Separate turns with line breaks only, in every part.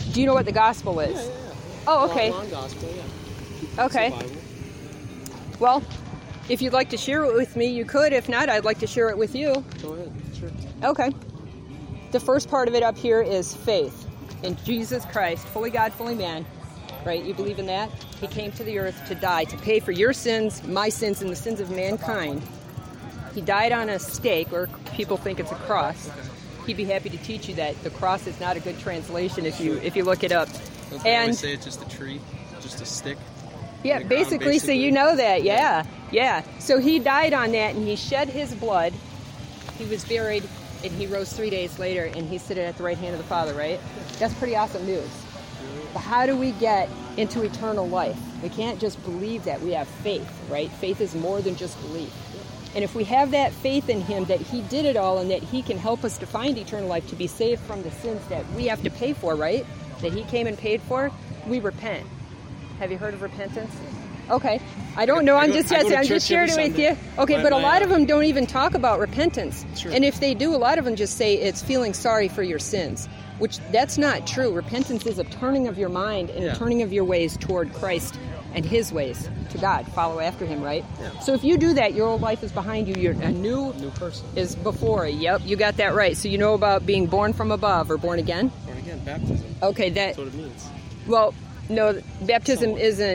Do you know what the gospel is?
Yeah.
Oh, okay.
Long gospel, yeah.
Okay. Well, if you'd like to share it with me, you could. If not, I'd like to share it with you.
Go ahead, sure.
Okay. The first part of it up here is faith in Jesus Christ, fully God, fully man. Right? You believe in that? He came to the earth to die, to pay for your sins, my sins, and the sins of mankind. He died on a stake, or people think it's a cross. He'd be happy to teach you that the cross is not a good translation if you look it up.
Don't they always say it's just a tree, just a stick?
Yeah, basically, so you know that, yeah. So he died on that, and he shed his blood. He was buried, and he rose 3 days later, and he's sitting at the right hand of the Father, right? That's pretty awesome news. But how do we get into eternal life? We can't just believe that. We have faith, right? Faith is more than just belief. And if we have that faith in him, that he did it all, and that he can help us to find eternal life, to be saved from the sins that we have to pay for, right? That he came and paid for, we repent. Have you heard of repentance? Okay. I don't know. I'm just sharing it with you. Okay, but a lot of them don't even talk about repentance.
Sure.
And if they do, a lot of them just say it's feeling sorry for your sins, which that's not true. Repentance is a turning of your mind and a turning of your ways toward Christ and his ways to God. Follow after him, right?
Yeah.
So if you do that, your old life is behind you. You're a new
person
is before you. Yep, you got that right. So you know about being born from above or born again?
Born again, baptism.
Okay,
that's what it means.
Well, no, baptism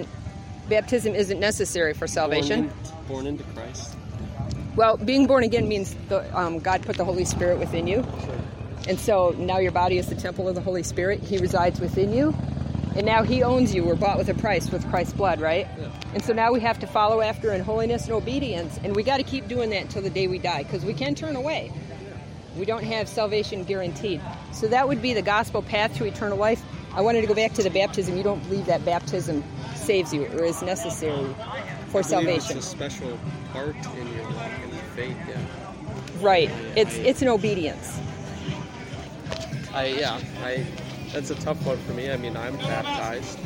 isn't necessary for salvation.
Born into Christ.
Well, being born again means God put the Holy Spirit within you.
Sure.
And so now your body is the temple of the Holy Spirit. He resides within you. And now he owns you. We're bought with a price, with Christ's blood, right?
Yeah.
And so now we have to follow after in holiness and obedience. And we got to keep doing that until the day we die, because we can turn away. We don't have salvation guaranteed. So that would be the gospel path to eternal life. I wanted to go back to the baptism. You don't believe that baptism saves you or is necessary for salvation.
It's a special part in your walk in faith, yeah.
Right. It's an obedience.
That's a tough one for me. I mean, I'm baptized.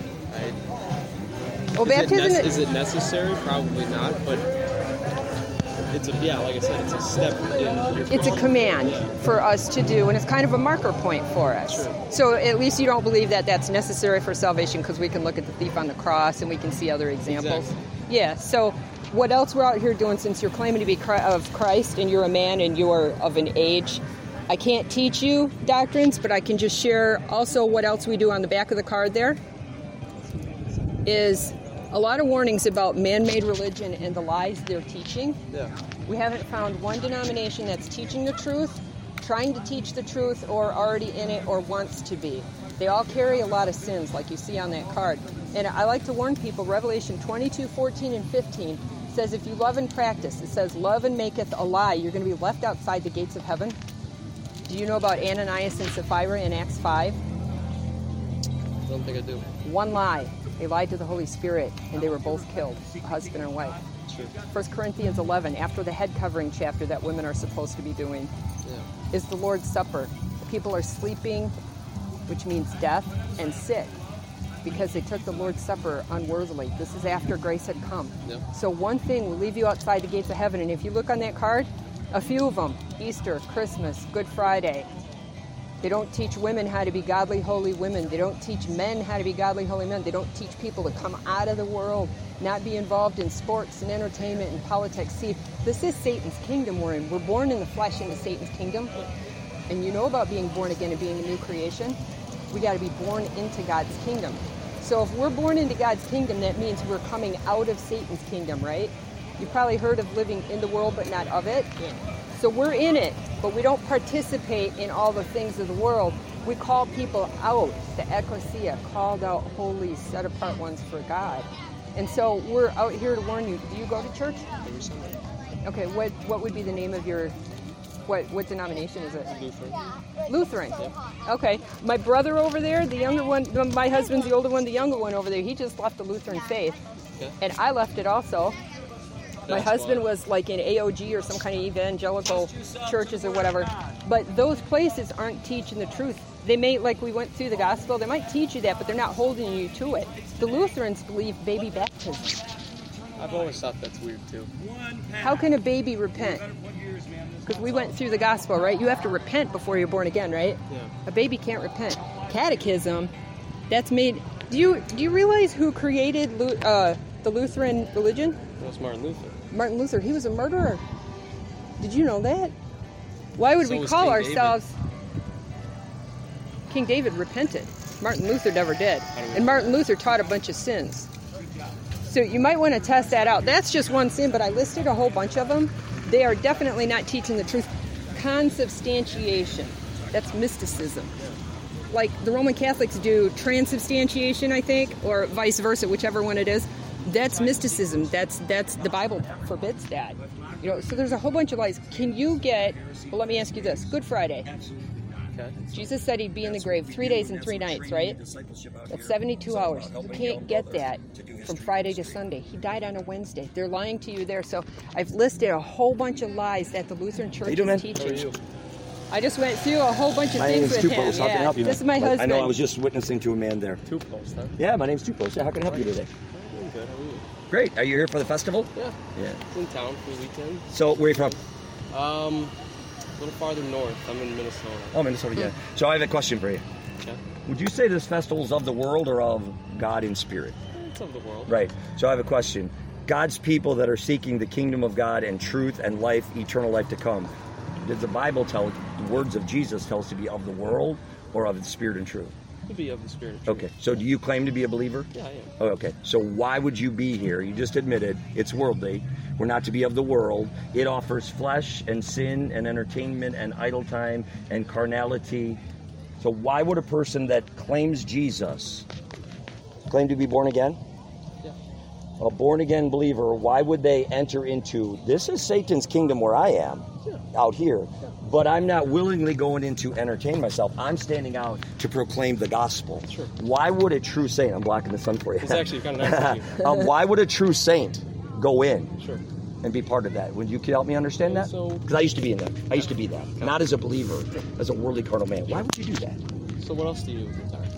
Baptism
is it necessary? Probably not, but like I said, it's a step in your
It's a command for us to do, and it's kind of a marker point for us.
Sure.
So at least you don't believe that that's necessary for salvation, because we can look at the thief on the cross and we can see other examples.
Exactly.
Yeah, so what else we're out here doing, since you're claiming to be of Christ and you're a man and you're of an age, I can't teach you doctrines, but I can just share also what else we do on the back of the card there is a lot of warnings about man-made religion and the lies they're teaching.
Yeah.
We haven't found one denomination that's teaching the truth, trying to teach the truth, or already in it or wants to be. They all carry a lot of sins, like you see on that card. And I like to warn people, Revelation 22:14 and 15 says, if you love and practice, it says, love and maketh a lie, you're going to be left outside the gates of heaven. Do you know about Ananias and Sapphira in Acts 5?
I don't think I do.
One lie. They lied to the Holy Spirit, and they were both killed, husband and wife.
Sure.
1 Corinthians 11, after the head covering chapter that women are supposed to be doing, is the Lord's Supper. People are sleeping, which means death, and sick, because they took the Lord's Supper unworthily. This is after grace had come.
Yeah.
So one thing will leave you outside the gates of heaven, and if you look on that card, a few of them, Easter, Christmas, Good Friday. They don't teach women how to be godly, holy women. They don't teach men how to be godly, holy men. They don't teach people to come out of the world, not be involved in sports and entertainment and politics. See, this is Satan's kingdom we're in. We're born in the flesh into Satan's kingdom. And you know about being born again and being a new creation. We got to be born into God's kingdom. So if we're born into God's kingdom, that means we're coming out of Satan's kingdom, right? You've probably heard of living in the world but not of it.
Yeah.
So we're in it, but we don't participate in all the things of the world. We call people out, the ecclesia, called out holy, set apart ones for God. And so we're out here to warn you. Do you go to church?
Every Sunday.
Okay, what would be the name of your, what denomination is it?
Lutheran.
Lutheran.
Yeah.
Okay. My brother over there, the younger one, my husband's the older one, the younger one over there, he just left the Lutheran faith.
Okay.
And I left it also. My
That's
husband
why.
was like in AOG or some kind of evangelical churches or whatever. But those places aren't teaching the truth. They may, like we went through the gospel, they might teach you that, but they're not holding you to it. The Lutherans believe baby baptism.
I've always thought that's weird too.
How can a baby repent? Because we went through the gospel, right? You have to repent before you're born again, right?
Yeah.
A baby can't repent. Catechism, that's made. Do you realize who created the Lutheran religion?
That was Martin Luther.
Martin Luther. He was a murderer. Did you know that? Why would
So
we
was
call
King
ourselves? King David repented. Martin Luther never did. And Martin Luther taught a bunch of sins. So you might want to test that out. That's just one sin, but I listed a whole bunch of them. They are definitely not teaching the truth. Consubstantiation. That's mysticism. Like the Roman Catholics do transubstantiation, I think, or vice versa, whichever one it is. That's mysticism. That's the Bible forbids that. So there's a whole bunch of lies. Can you get? Well, let me ask you this: Good Friday.
Okay.
Jesus said he'd be in the grave 3 days and 3 nights, right? That's 72 hours. You can't get that from Friday to Sunday. He died on a Wednesday. They're lying to you there. So I've listed a whole bunch of lies that the Lutheran Church is teaching. I just went through a whole bunch of things with him.
How can I help you?
This is my husband.
I know. I was just witnessing to a man there.
Tupos, huh?
Yeah, my name's Tupos. Yeah, how can I help you today?
I'm good. How are you?
Great. Are you here for the festival?
Yeah.
Yeah.
It's in town for the weekend.
So where are you from?
A little farther north. I'm in Minnesota.
Oh, Minnesota. Yeah. So I have a question for you.
Okay.
Would you say this festival is of the world or of God in spirit?
It's of the world.
Right. So I have a question. God's people that are seeking the kingdom of God and truth and life, eternal life to come. Does the Bible tell, the words of Jesus tell us to be of the world or of the spirit and truth?
To be of the spirit of truth.
Okay. So do you claim to be a believer?
Yeah, I am.
Oh, okay. So why would you be here? You just admitted it's worldly. We're not to be of the world. It offers flesh and sin and entertainment and idle time and carnality. So why would a person that claims Jesus claim to be born again?
Yeah.
A born again believer, why would they enter into, this is Satan's kingdom where I am, out here, but I'm not willingly going in to entertain myself. I'm standing out to proclaim the gospel.
Sure.
Why would a true saint, I'm blocking the sun for you.
It's actually kind of nice of you.
Why would a true saint go in
Sure.
and be part of that? Would you help me understand that?
So-
Because I used to be in that. I used to be that. Not as a believer, as a worldly carnal man. Why would you do that?
So what else do you do with your time?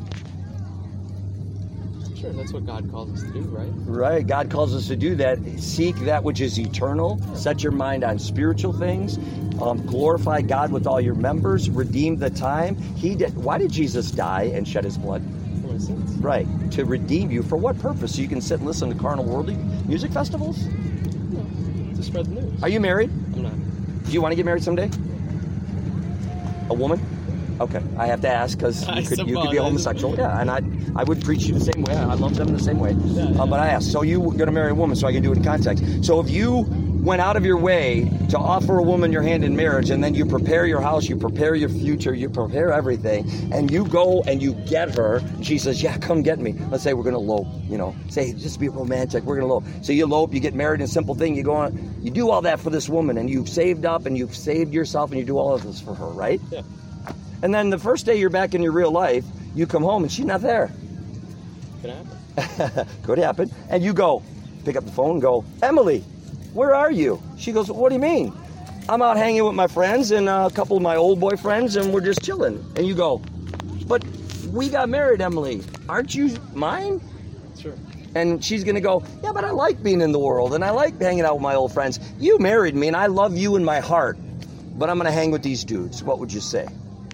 Sure, that's what God calls us to do, right?
Right. God calls us to do that. Seek that which is eternal. Set your mind on spiritual things. Glorify God with all your members. Redeem the time. Why did Jesus die and shed his blood?
For my sins.
Right. To redeem you. For what purpose? So you can sit and listen to carnal worldly music festivals?
To spread the news.
Are you married?
I'm not.
Do you want to get married someday? A woman? Okay, I have to ask because you could be a homosexual. Yeah, and I would preach you the same way. I love them the same way.
Yeah.
But I asked, so you going to marry a woman so I can do it in context. So if you went out of your way to offer a woman your hand in marriage and then you prepare your house, you prepare your future, you prepare everything, and you go and you get her, she says, yeah, come get me. Let's say we're going to elope, say just be romantic, we're going to elope. So you elope, you get married in a simple thing, you go on, you do all that for this woman and you've saved up and you've saved yourself and you do all of this for her, right?
Yeah.
And then the first day you're back in your real life, you come home and she's not there.
Could happen.
Could happen. And you go, pick up the phone and go, Emily, where are you? She goes, what do you mean? I'm out hanging with my friends and a couple of my old boyfriends and we're just chilling. And you go, but we got married, Emily. Aren't you mine?
Sure.
And she's going to go, yeah, but I like being in the world and I like hanging out with my old friends. You married me and I love you in my heart, but I'm going to hang with these dudes. What would you say?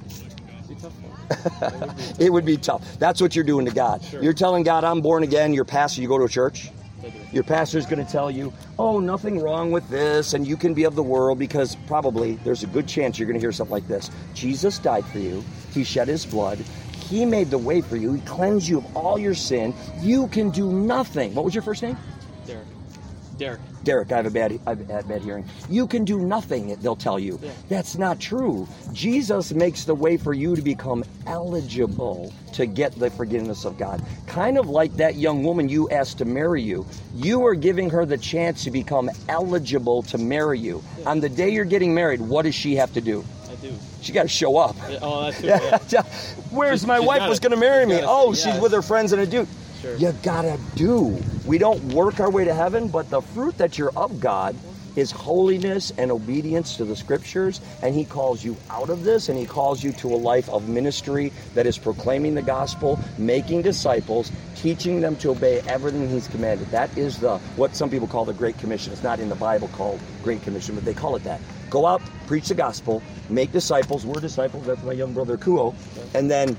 It would be tough. That's what you're doing to God.
Sure.
You're telling God, I'm born again. Your pastor, you go to a church.
I do.
Your pastor's going to tell you, oh, nothing wrong with this, and you can be of the world, because probably there's a good chance you're going to hear something like this. Jesus died for you. He shed his blood. He made the way for you. He cleansed you of all your sin. You can do nothing. What was your first name? Derek, I have bad hearing. You can do nothing, they'll tell you.
Yeah.
That's not true. Jesus makes the way for you to become eligible to get the forgiveness of God. Kind of like that young woman you asked to marry you. You are giving her the chance to become eligible to marry you. Yeah. On the day you're getting married, what does she have to do?
I do.
She got to show up.
Yeah, oh, that's true. Yeah.
Where's my wife was going to marry me? Oh, she's with her friends and a dude.
Sure.
You gotta do. We don't work our way to heaven, but the fruit that you're of God, is holiness and obedience to the scriptures, and he calls you out of this, and he calls you to a life of ministry that is proclaiming the gospel, making disciples, teaching them to obey everything he's commanded. That is what some people call the Great Commission. It's not in the Bible called Great Commission, but they call it that. Go out, preach the gospel, make disciples. We're disciples. That's my young brother Kuo. And then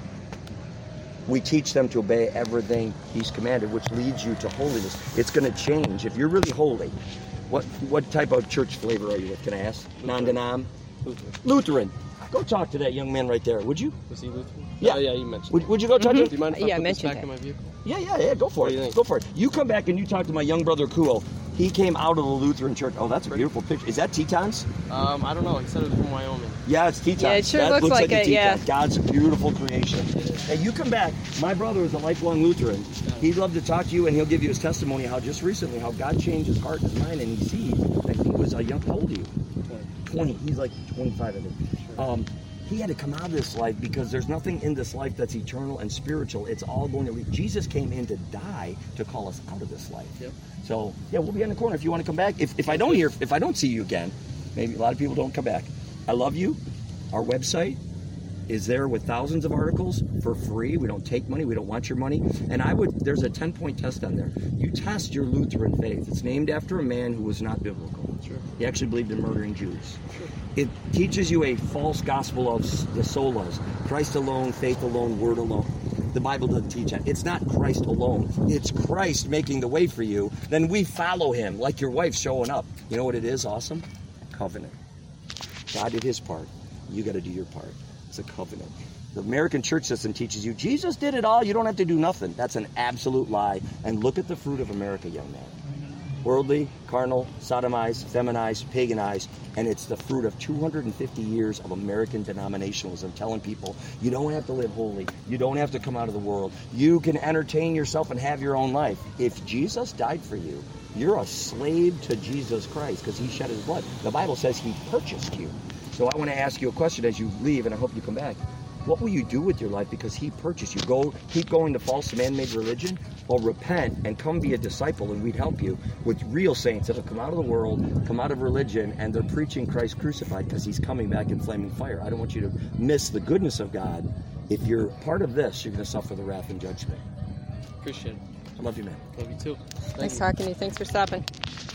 we teach them to obey everything he's commanded, which leads you to holiness. It's going to change. If you're really holy, what type of church flavor are you with? Can I ask? Non-denom? Lutheran. Go talk to that young man right there, would you?
Was he Lutheran?
Yeah.
Oh, yeah, you mentioned
Would you go talk to him?
Do you mind if
Yeah,
I put this
mention
back
that.
in my vehicle?
Yeah, go for
What do you
it.
think?
Go for it. You come back and you talk to my young brother Kuo. He came out of the Lutheran church. Oh, that's a beautiful picture. Is that Tetons?
I don't know. He said it was from Wyoming.
Yeah, it's Tetons.
Yeah, it sure
That
looks like
a
it, yeah.
Teton. God's beautiful creation. Hey, you come back. My brother is a lifelong Lutheran. He'd love to talk to you, and he'll give you his testimony how just recently how God changed his heart and his mind, and he sees that he was a young. How old are you? 20. He's like 25, I think. He had to come out of this life because there's nothing in this life that's eternal and spiritual. It's all going to leave. Jesus came in to die to call us out of this life.
Yep.
So yeah, we'll be in the corner if you want to come back. If I don't see you again, maybe a lot of people don't come back. I love you. Our website is there with thousands of articles for free. We don't take money. We don't want your money. And there's a 10-point test on there. You test your Lutheran faith. It's named after a man who was not biblical.
Sure.
He actually believed in murdering Jews.
Sure.
It teaches you a false gospel of the solas. Christ alone, faith alone, word alone. The Bible doesn't teach that. It's not Christ alone. It's Christ making the way for you. Then we follow him, like your wife showing up. You know what it is? Awesome? Covenant. God did his part. You got to do your part. It's a covenant. The American church system teaches you, Jesus did it all. You don't have to do nothing. That's an absolute lie. And look at the fruit of America, young man. Worldly, carnal, sodomized, feminized, paganized, and it's the fruit of 250 years of American denominationalism telling people you don't have to live holy, you don't have to come out of the world, you can entertain yourself and have your own life. If Jesus died for you, you're a slave to Jesus Christ because he shed his blood. The Bible says he purchased you. So I want to ask you a question as you leave, and I hope you come back. What will you do with your life because he purchased you? Keep going to false man-made religion, or repent and come be a disciple, and we'd help you with real saints that have come out of the world, come out of religion, and they're preaching Christ crucified because he's coming back in flaming fire. I don't want you to miss the goodness of God. If you're part of this, you're going to suffer the wrath and judgment.
Appreciate it.
I love you, man.
Love you too.
Nice talking to you. Thanks for stopping.